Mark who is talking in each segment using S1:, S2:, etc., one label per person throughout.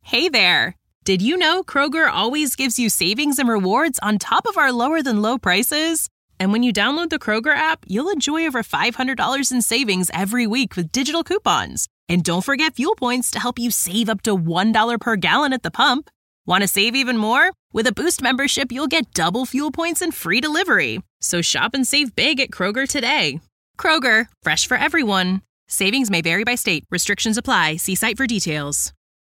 S1: Hey there! Did you know Kroger always gives you savings and rewards on top of our lower-than-low prices? And when you download the Kroger app, you'll enjoy over $500 in savings every week with digital coupons. And don't forget fuel points to help you save up to $1 per gallon at the pump. Want to save even more? With a Boost membership, you'll get double fuel points and free delivery. So shop and save big at Kroger today. Kroger, fresh for everyone. Savings may vary by state. Restrictions apply. See site for details.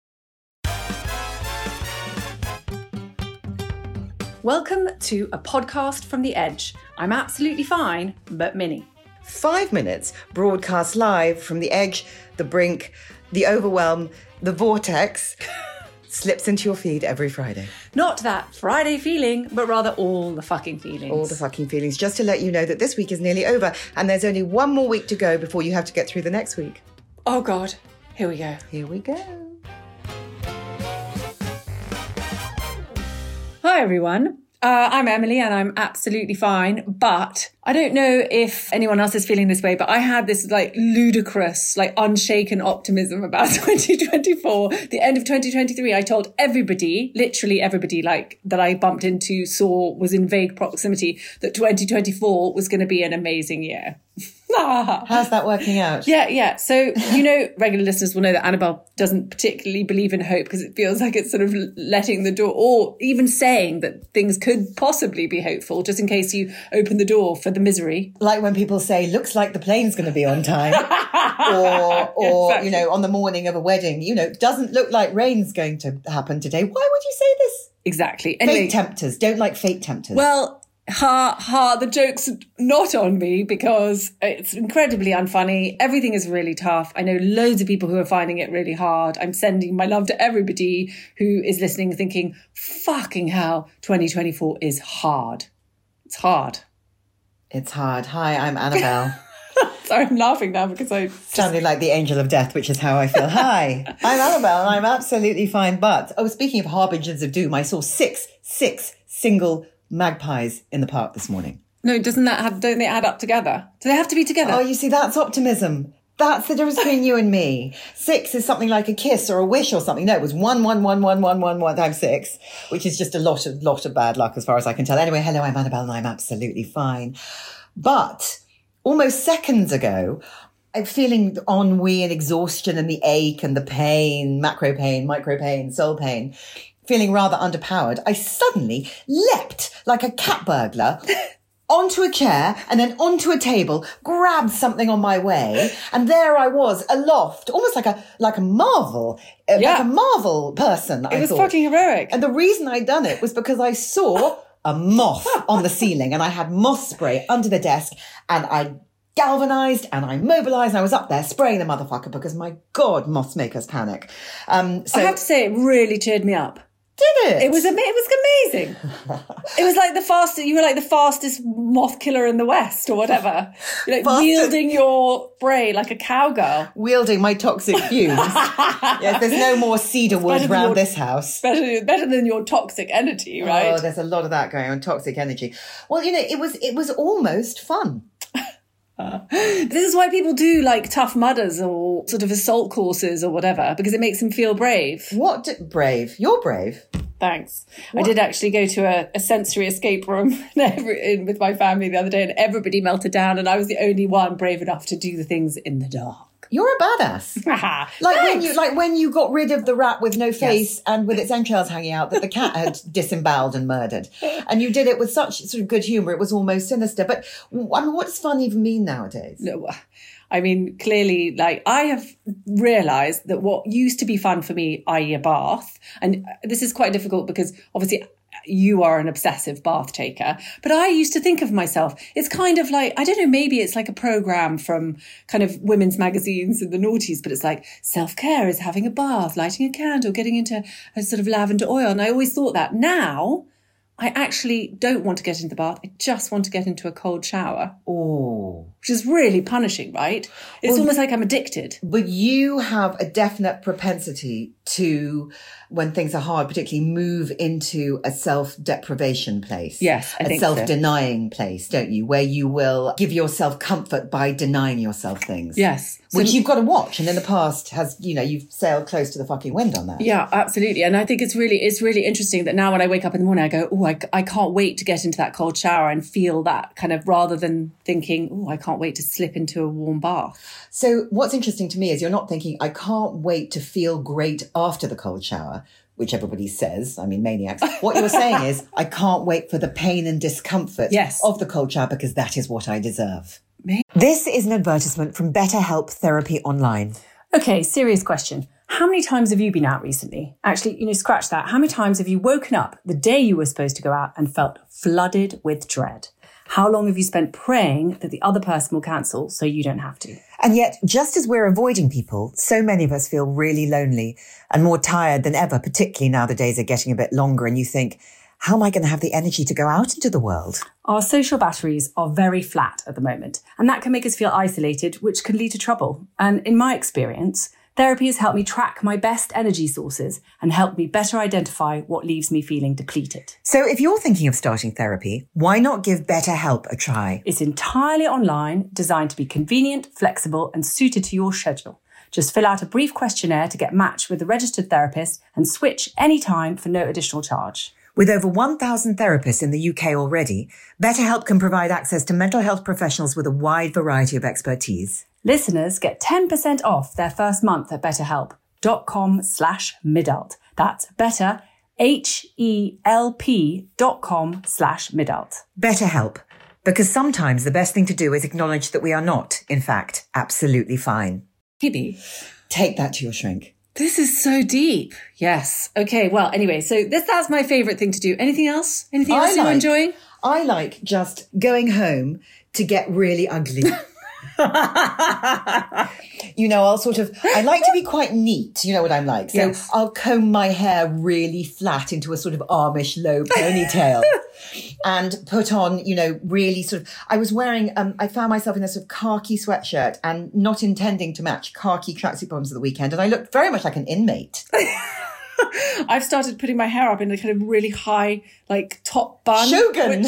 S2: Welcome to a podcast from The Edge. I'm absolutely fine, but Minnie.
S3: 5 minutes broadcast live from the edge, the brink, the overwhelm, the vortex slips into your feed every Friday.
S2: Not that Friday feeling, but rather all the fucking feelings.
S3: All the fucking feelings. Just to let you know that this week is nearly over and there's only one more week to go before you have to get through the next week.
S2: Oh God, here we go.
S3: Here we go.
S2: Hi everyone. I'm Emily and I'm absolutely fine, but I don't know if anyone else is feeling this way, but I had this ludicrous, unshaken optimism about 2024. The end of 2023, I told everybody, literally everybody that I bumped into, saw, was in vague proximity, that 2024 was going to be an amazing year.
S3: How's that working out?
S2: Yeah. So, regular listeners will know that Annabelle doesn't particularly believe in hope because it feels like it's sort of letting the door, or even saying that things could possibly be hopeful, just in case you open the door for the misery.
S3: Like when people say, looks like the plane's going to be on time. or
S2: exactly.
S3: On the morning of a wedding, doesn't look like rain's going to happen today. Why would you say this?
S2: Exactly. Anyway,
S3: fate tempters. Don't like fate tempters.
S2: Well, the joke's not on me because it's incredibly unfunny. Everything is really tough. I know loads of people who are finding it really hard. I'm sending my love to everybody who is listening thinking, fucking hell, 2024 is hard. It's hard.
S3: It's hard. Hi, I'm Annabelle.
S2: Sorry, I'm laughing now because I
S3: sounded like the angel of death, which is how I feel. Hi, I'm Annabelle and I'm absolutely fine. But, speaking of harbingers of doom, I saw six single magpies in the park this morning.
S2: No, don't they add up together? Do they have to be together?
S3: Oh, you see, that's optimism. That's the difference between you and me. 6 is something like a kiss or a wish or something. No, it was 1 times 6, which is just a lot of bad luck as far as I can tell. Anyway, hello, I'm Annabelle and I'm absolutely fine. But almost seconds ago, I'm feeling ennui and exhaustion and the ache and the pain, macro pain, micro pain, soul pain, feeling rather underpowered. I suddenly leapt like a cat burglar onto a chair and then onto a table, grabbed something on my way, and there I was aloft, almost like a Marvel, like a Marvel person.
S2: It was fucking heroic.
S3: And the reason I'd done it was because I saw a moth on the ceiling and I had moth spray under the desk and I galvanized and I mobilized and I was up there spraying the motherfucker because my God, moths make us panic. So
S2: I have to say, it really cheered me up.
S3: Did it?
S2: It was amazing. It was like you were like the fastest moth killer in the West or whatever. You're wielding your spray like a cowgirl.
S3: Wielding my toxic fumes. Yes, there's no more cedar wood around this house.
S2: Better than your toxic energy, right?
S3: Oh, there's a lot of that going on, toxic energy. Well, it was almost fun.
S2: This is why people do tough mudders or sort of assault courses or whatever, because it makes them feel brave.
S3: Brave? You're brave.
S2: Thanks.
S3: What?
S2: I did actually go to a sensory escape room with my family the other day and everybody melted down and I was the only one brave enough to do the things in the dark.
S3: You're a badass. when you got rid of the rat with no face and with its entrails hanging out that the cat had disemboweled and murdered. And you did it with such sort of good humour, it was almost sinister. But what's fun even mean nowadays?
S2: No, I mean, clearly, I have realised that what used to be fun for me, i.e. a bath, and this is quite difficult because obviously you are an obsessive bath taker, but I used to think of myself, it's kind of I don't know, maybe it's like a programme from kind of women's magazines in the noughties, but it's like self-care is having a bath, lighting a candle, getting into a sort of lavender oil. And I always thought that. Now, I actually don't want to get into the bath. I just want to get into a cold shower.
S3: Oh.
S2: which is really punishing, right? It's almost like I'm addicted.
S3: But you have a definite propensity to, when things are hard, particularly move into a self-deprivation place.
S2: Yes, I think so.
S3: A self-denying place, don't you? Where you will give yourself comfort by denying yourself things.
S2: Yes.
S3: Which you've got to watch. And in the past has, you've sailed close to the fucking wind on that.
S2: Yeah, absolutely. And I think it's really interesting that now when I wake up in the morning, I go, I can't wait to get into that cold shower and feel that kind of, rather than thinking, I can't wait to slip into a warm bath.
S3: So what's interesting to me is you're not thinking, I can't wait to feel great after the cold shower, which everybody says, maniacs. What you're saying is, I can't wait for the pain and discomfort of the cold shower because that is what I deserve. This is an advertisement from BetterHelp Therapy Online.
S4: Okay, serious question. How many times have you been out recently? Actually, scratch that. How many times have you woken up the day you were supposed to go out and felt flooded with dread? How long have you spent praying that the other person will cancel so you don't have to?
S3: And yet, just as we're avoiding people, so many of us feel really lonely and more tired than ever, particularly now the days are getting a bit longer and you think, how am I going to have the energy to go out into the world?
S4: Our social batteries are very flat at the moment, and that can make us feel isolated, which can lead to trouble. And in my experience, therapy has helped me track my best energy sources and helped me better identify what leaves me feeling depleted.
S3: So if you're thinking of starting therapy, why not give BetterHelp a try?
S4: It's entirely online, designed to be convenient, flexible, and suited to your schedule. Just fill out a brief questionnaire to get matched with a registered therapist and switch anytime for no additional charge.
S3: With over 1,000 therapists in the UK already, BetterHelp can provide access to mental health professionals with a wide variety of expertise.
S4: Listeners get 10% off their first month at betterhelp.com/midult. That's better, HELP.com/midult.
S3: BetterHelp. Because sometimes the best thing to do is acknowledge that we are not, in fact, absolutely fine.
S2: Phoebe,
S3: take that to your shrink.
S2: This is so deep. Yes. Okay. Well, anyway, so that's my favorite thing to do. Anything else? Anything else you're enjoying?
S3: I like just going home to get really ugly. I like to be quite neat. You know what I'm like. So yes. I'll comb my hair really flat into a sort of Amish low ponytail and put on, really sort of, I was wearing, I found myself in a sort of khaki sweatshirt and not intending to match khaki tracksuit bottoms at the weekend. And I looked very much like an inmate.
S2: I've started putting my hair up in a kind of really high, top bun.
S3: Shogun!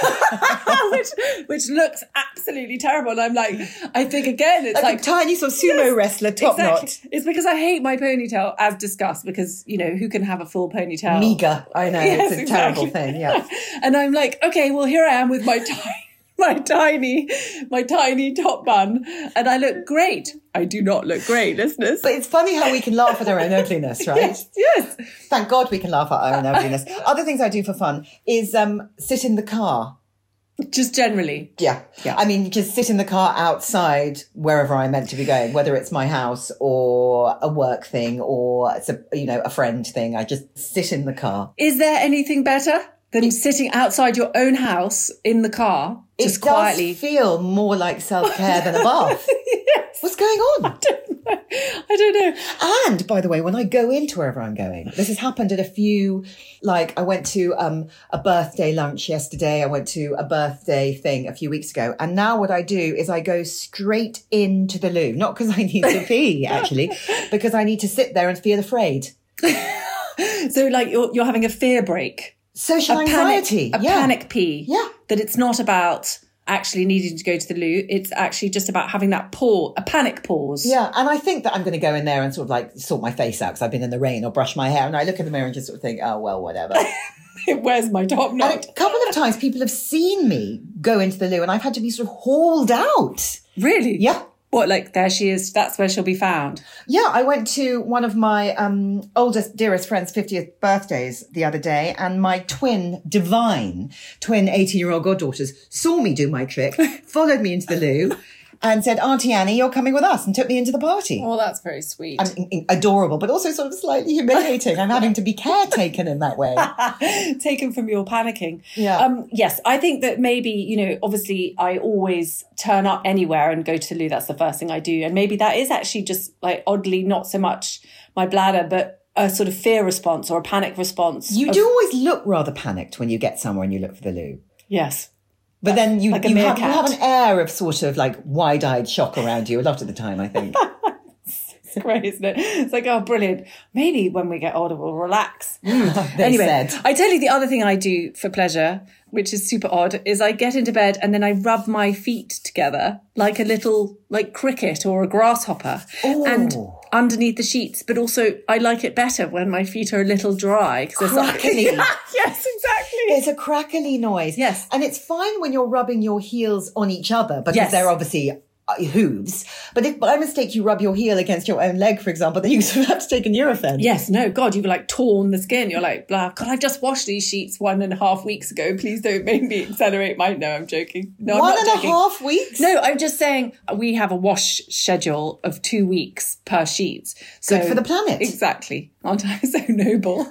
S2: Which looks absolutely terrible. And I'm like, I think again, it's
S3: like a tiny sort of sumo wrestler top knot.
S2: It's because I hate my ponytail, as discussed, because, who can have a full ponytail?
S3: Meager. I know. Yes, it's a terrible thing. Yeah.
S2: And I'm like, okay, well, here I am with my tiny top bun, and I look great. I do not look great, listeners.
S3: But it's funny how we can laugh at our own ugliness, right?
S2: Yes.
S3: Thank God we can laugh at our own ugliness. Other things I do for fun is sit in the car.
S2: Just generally.
S3: Yeah. Just sit in the car outside wherever I'm meant to be going, whether it's my house or a work thing or it's a friend thing. I just sit in the car.
S2: Is there anything better than sitting outside your own house in the car, just quietly?
S3: It does feel more like self-care than a bath.
S2: Yes.
S3: What's going on?
S2: I don't know.
S3: And by the way, when I go into wherever I'm going, this has happened at a few, I went to a birthday lunch yesterday. I went to a birthday thing a few weeks ago. And now what I do is I go straight into the loo, not because I need to pee, actually, because I need to sit there and feel afraid.
S2: So you're having a fear break.
S3: Social anxiety.
S2: Panic pee.
S3: Yeah.
S2: That it's not about actually needing to go to the loo. It's actually just about having that a panic pause.
S3: Yeah. And I think that I'm going to go in there and sort of sort my face out because I've been in the rain or brush my hair. And I look in the mirror and just sort of think, oh, well, whatever.
S2: Where's my top knot?
S3: And a couple of times people have seen me go into the loo and I've had to be sort of hauled out.
S2: Really?
S3: Yeah.
S2: What, there she is, that's where she'll be found?
S3: Yeah, I went to one of my oldest, dearest friend's 50th birthdays the other day, and my twin 18-year-old goddaughters saw me do my trick, followed me into the loo, and said, Auntie Annie, you're coming with us, and took me into the party.
S2: Oh, that's very sweet.
S3: Adorable, but also sort of slightly humiliating. I'm having to be caretaken in that way.
S2: Taken from your panicking.
S3: Yeah.
S2: Yes, I think that maybe, obviously I always turn up anywhere and go to the loo. That's the first thing I do. And maybe that is actually just oddly not so much my bladder, but a sort of fear response or a panic response.
S3: You do always look rather panicked when you get somewhere and you look for the loo.
S2: Yes.
S3: But then you
S2: Like a
S3: have
S2: meerkat.
S3: an air of sort of like wide-eyed shock around you a lot of the time, I think.
S2: It's great, isn't it? It's like, oh, brilliant. Maybe when we get older, we'll relax.
S3: They said.
S2: I tell you the other thing I do for pleasure, which is super odd, is I get into bed and then I rub my feet together like a little, like cricket or a grasshopper.
S3: Ooh.
S2: And underneath the sheets. But also I like it better when my feet are a little dry.
S3: Crackly.
S2: Yes, exactly.
S3: It's a crackly noise.
S2: Yes.
S3: And it's fine when you're rubbing your heels on each other because
S2: Yes.
S3: they're obviously hooves. But if by mistake you rub your heel against your own leg, for example, then you sort of have to take a Nurofen.
S2: Yes, no, God, you've like torn the skin. You're like, blah, God, I've just washed these sheets 1.5 weeks ago. Please don't make me accelerate my... No, I'm joking. No, I'm not joking.
S3: 1.5 weeks?
S2: No, I'm just saying we have a wash schedule of 2 weeks per sheet. So,
S3: Good for the planet.
S2: Exactly. Aren't I so noble?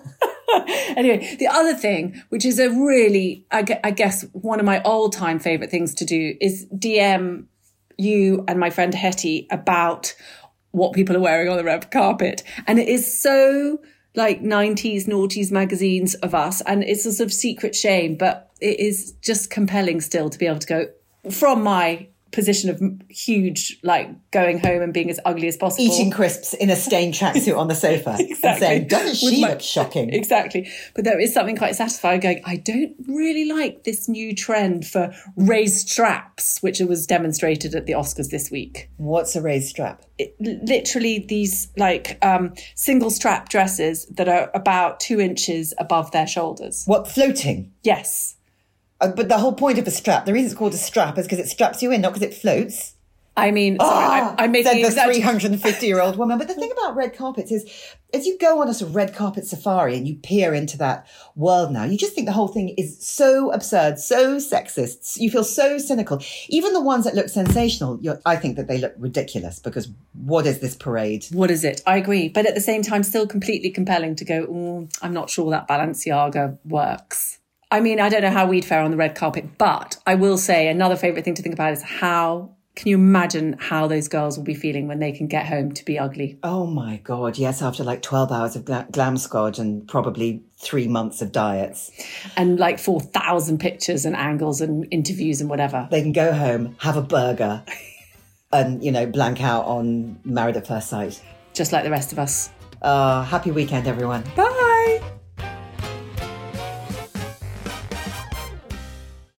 S2: Anyway, the other thing, which is a really, I guess, one of my all-time favourite things to do is DM you and my friend Hetty about what people are wearing on the red carpet. And it is so like 90s, noughties magazines of us. And it's a sort of secret shame, but it is just compelling still to be able to go from my position of huge, like going home and being as ugly as possible.
S3: Eating crisps in a stained tracksuit on the sofa. And saying, doesn't she look shocking?
S2: Exactly. But there is something quite satisfying going, I don't really like this new trend for raised straps, which was demonstrated at the Oscars this week.
S3: What's a raised strap?
S2: Literally these like single strap dresses that are about 2 inches above their shoulders.
S3: What, floating?
S2: Yes.
S3: But the whole point of a strap, the reason it's called a strap is because it straps you in, not because it floats.
S2: I mean, sorry, I'm making
S3: said the 350-year-old woman. But the thing about red carpets is, as you go on a sort of red carpet safari and you peer into that world now, you just think the whole thing is so absurd, so sexist. You feel so cynical. Even the ones that look sensational, I think that they look ridiculous because what is this parade?
S2: What is it? I agree. But at the same time, still completely compelling to go, I'm not sure that Balenciaga works. I mean, I don't know how we'd fare on the red carpet, but I will say another favourite thing to think about is can you imagine how those girls will be feeling when they can get home to be ugly?
S3: Oh my God, yes, after like 12 hours of glam squad and probably 3 months of diets.
S2: And like 4,000 pictures and angles and interviews and whatever.
S3: They can go home, have a burger and, blank out on Married at First Sight.
S2: Just like the rest of us.
S3: Happy weekend, everyone.
S2: Bye!